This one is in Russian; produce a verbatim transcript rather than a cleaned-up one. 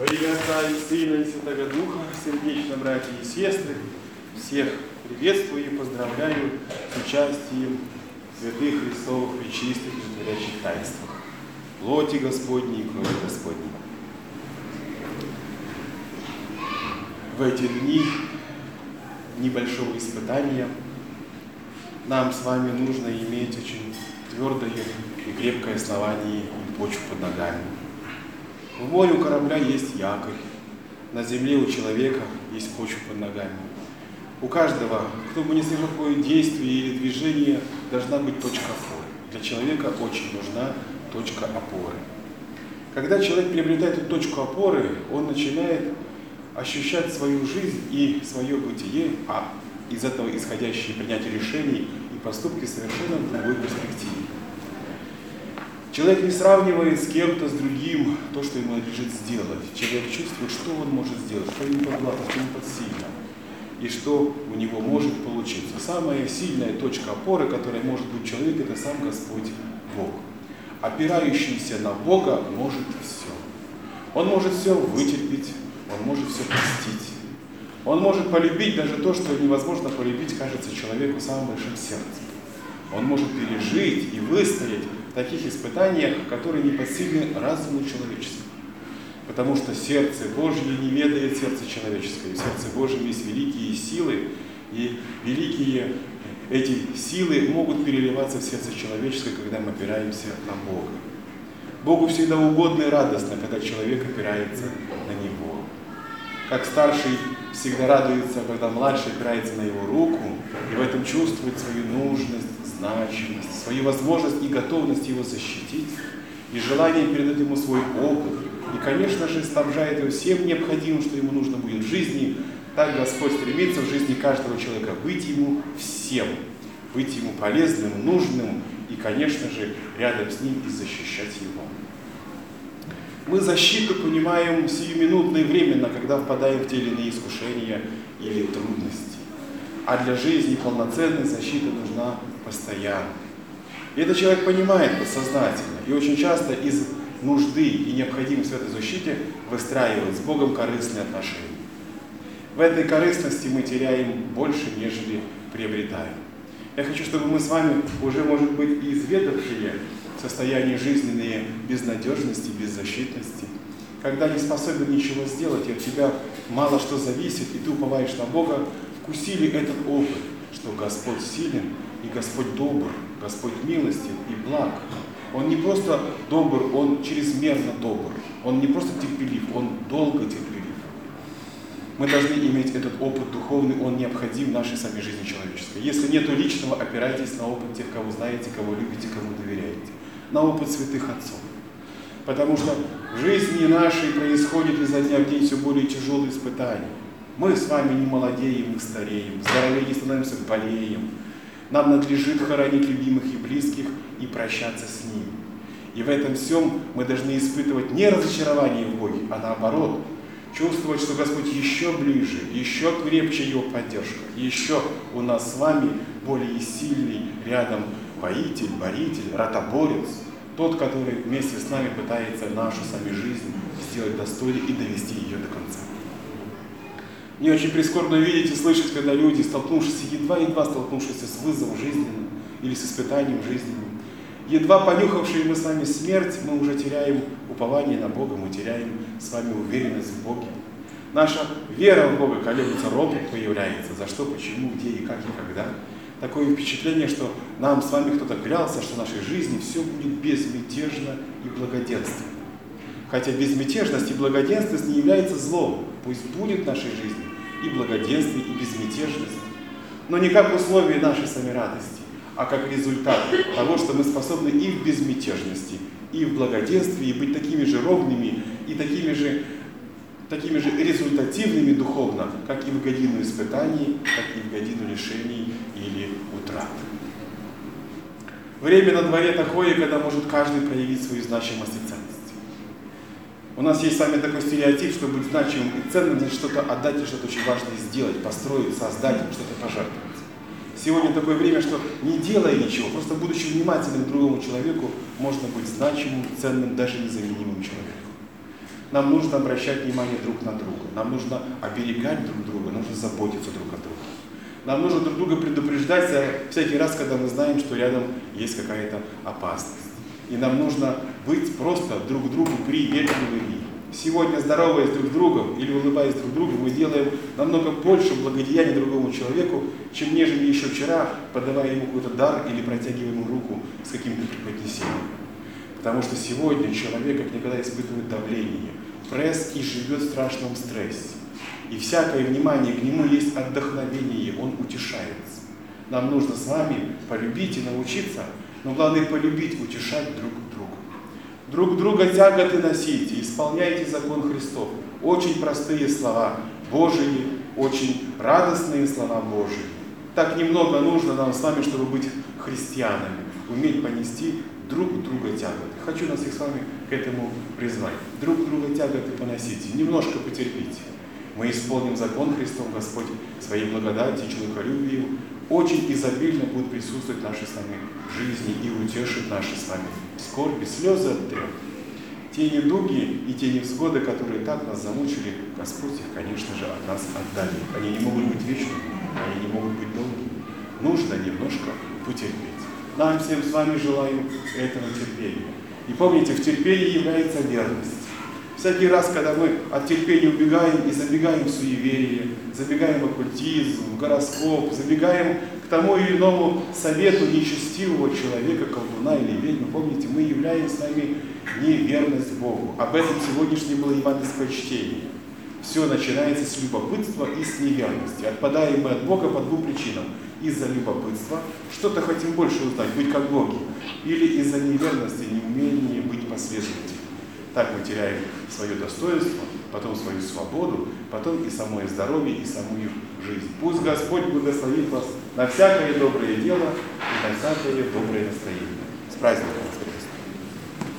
Во имя Отца и Сына и Святого Духа, сердечно, братья и сестры, всех приветствую и поздравляю с участием в святых Христовых пречистых и животворящих таинствах, плоти Господней и крови Господней. В эти дни небольшого испытания нам с вами нужно иметь очень твердое и крепкое основание и почву под ногами. В море у корабля есть якорь, на земле у человека есть почва под ногами. У каждого, кто бы ни совершил какое действие или движение, должна быть точка опоры. Для человека очень нужна точка опоры. Когда человек приобретает эту точку опоры, он начинает ощущать свою жизнь и свое бытие, а из этого исходящие принятие решений и поступки совершенно в другой перспективе. Человек не сравнивает с кем-то, с другим то, что ему надлежит сделать. Человек чувствует, что он может сделать, что ему под властно, что ему под сильно, и что у него может получиться. Самая сильная точка опоры, которая может быть у человека, это сам Господь Бог. Опирающийся на Бога может все. Он может все вытерпеть, он может все простить. Он может полюбить даже то, что невозможно полюбить, кажется, человеку самым большим сердцем. Он может пережить и выстоять в таких испытаниях, которые не подсильны разуму человеческому. Потому что сердце Божье не ведает сердце человеческое. В сердце Божьем есть великие силы, и великие эти силы могут переливаться в сердце человеческое, когда мы опираемся на Бога. Богу всегда угодно и радостно, когда человек опирается на Него. Как старший всегда радуется, когда младший опирается на его руку, и в этом чувствует свою нужность, значимость, свою возможность и готовность его защитить, и желание передать ему свой опыт, и, конечно же, снабжает его всем необходимым, что ему нужно будет в жизни. Так Господь стремится в жизни каждого человека быть ему всем, быть ему полезным, нужным и, конечно же, рядом с ним и защищать его. Мы защиту понимаем сиюминутно и временно, когда впадаем в те или иные искушения или трудности. А для жизни полноценной защита нужна постоянно. И это человек понимает подсознательно. И очень часто из нужды и необходимости в этой защите выстраивает с Богом корыстные отношения. В этой корыстности мы теряем больше, нежели приобретаем. Я хочу, чтобы мы с вами уже, может быть, и изведавшие состояние жизненной безнадежности, беззащитности, когда не способен ничего сделать, и от тебя мало что зависит, и ты уповаешь на Бога, вкусили этот опыт, что Господь силен, и Господь добр, Господь милостив и благ. Он не просто добр, Он чрезмерно добр. Он не просто терпелив, Он долго терпелив. Мы должны иметь этот опыт духовный, он необходим в нашей самой жизни человеческой. Если нет личного, опирайтесь на опыт тех, кого знаете, кого любите, кому доверяете. На опыт святых отцов. Потому что в жизни нашей происходит изо дня в день все более тяжелые испытания. Мы с вами не молодеем, мы стареем, здоровее становимся, болеем. Нам надлежит хоронить любимых и близких и прощаться с ними. И в этом всем мы должны испытывать не разочарование в Боге, а наоборот, чувствовать, что Господь еще ближе, еще крепче Его поддержка, еще у нас с вами более сильный рядом воитель, боритель, ротоборец, тот, который вместе с нами пытается нашу сами жизнь сделать достойной и довести ее до конца. Мне очень прискорбно видеть и слышать, когда люди, столкнувшись, едва-едва столкнувшись с вызовом жизненным или с испытанием жизненным, едва понюхавшие мы с вами смерть, мы уже теряем упование на Бога, мы теряем с вами уверенность в Боге. Наша вера в Бога колеблется, робот появляется. За что, почему, где и как и когда. Такое впечатление, что нам с вами кто-то клялся, что в нашей жизни все будет безмятежно и благоденственно. Хотя безмятежность и благоденственность не является злом. Пусть будет в нашей жизни и благоденствие, и безмятежность. Но не как условие нашей самой радости, а как результат того, что мы способны и в безмятежности, и в благоденствии быть такими же ровными и такими же, такими же результативными духовно, как и в годину испытаний, как и в годину лишений или утрат. Время на дворе такое, когда может каждый проявить свою значимость и ценность. У нас есть с вами такой стереотип, что быть значимым и ценным, значит что-то отдать и что-то очень важное сделать, построить, создать, что-то пожертвовать. Сегодня такое время, что не делая ничего, просто будучи внимательным к другому человеку, можно быть значимым, ценным, даже незаменимым человеком. Нам нужно обращать внимание друг на друга. Нам нужно оберегать друг друга, нужно заботиться друг о друге. Нам нужно друг друга предупреждать всякий раз, когда мы знаем, что рядом есть какая-то опасность. И нам нужно быть просто друг другу приветливыми. Сегодня, здороваясь друг с другом или улыбаясь друг другу, мы делаем намного больше благодеяния другому человеку, чем нежели еще вчера, подавая ему какой-то дар или протягивая ему руку с каким-то преподнесением. Потому что сегодня человек как никогда испытывает давление, пресс и живет в страшном стрессе. И всякое внимание к нему есть отдохновение, он утешается. Нам нужно с вами полюбить и научиться, но главное полюбить, утешать друг друга. Друг друга тяготы носите, исполняйте закон Христов. Очень простые слова Божии, очень радостные слова Божии. Так немного нужно нам с вами, чтобы быть христианами, уметь понести друг друга тяготы. Хочу нас всех с вами к этому призвать. Друг друга тяготы поносите, немножко потерпите. Мы исполним закон Христов, Господь своей благодати, человеколюбием, очень изобильно будет присутствовать в нашей с вами жизни и утешит наши с вами скорби, слезы оттрет. Те недуги и те невзгоды, которые так нас замучили, Господь их, конечно же, от нас отдали. Они не могут быть вечными, они не могут быть долгими. Нужно немножко потерпеть. Нам всем с вами желаю этого терпения. И помните, в терпении является верность. Всякий раз, когда мы от терпения убегаем и забегаем в суеверие, забегаем в оккультизм, в гороскоп, забегаем к тому или иному совету нечестивого человека, колдуна или ведьмы, помните, мы являем с вами неверность Богу. Об этом сегодняшнее было евангельское чтение. Все начинается с любопытства и с неверности. Отпадаем мы от Бога по двум причинам. Из-за любопытства, что-то хотим больше узнать, быть как боги, или из-за неверности, неумения быть последовательным. Так мы теряем свое достоинство, потом свою свободу, потом и самое здоровье, и самую жизнь. Пусть Господь благословит вас на всякое доброе дело и на всякое доброе настроение. С праздником!